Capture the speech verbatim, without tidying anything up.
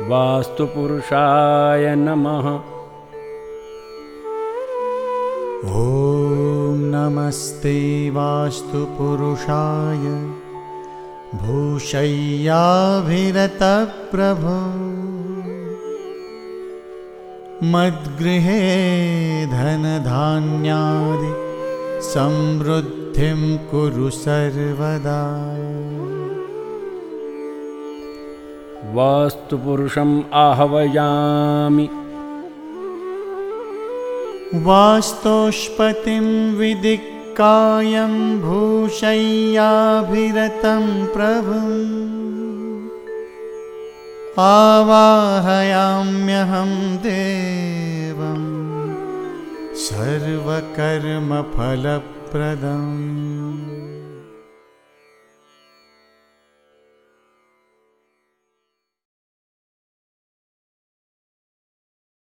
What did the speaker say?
वास्तुपुरुषाय नमः। ॐ नमस्ते वास्तुपुरुषाय भूशय्याभिरतप्रभो मद्गृहे धनधान्यादि समृद्धिं कुरु सर्वदा। वास्तुपुरुषम् आह्वयामि। वास्तोष्पतिं विदिक्कायं भूशय्याभिरतं प्रभुम् आवाहयाम्यहं देवं सर्वकर्मफलप्रदम्।